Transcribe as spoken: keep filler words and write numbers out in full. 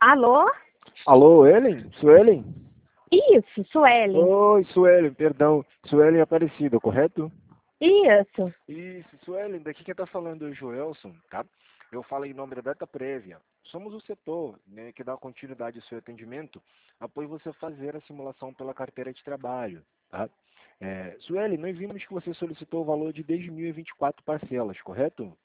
Alô? Alô, Ellen? Suelen? Isso, Sueli. Oi, Suelen, perdão. Suelen Aparecida, correto? Isso. Isso, Suelen, daqui quem está falando é o Joelson, tá? Eu falo em nome da Data Prévia. Somos o setor, né, que dá continuidade ao seu atendimento após você fazer a simulação pela carteira de trabalho, tá? É, Suelen, nós vimos que você solicitou o valor de dez mil e vinte e quatro parcelas, correto?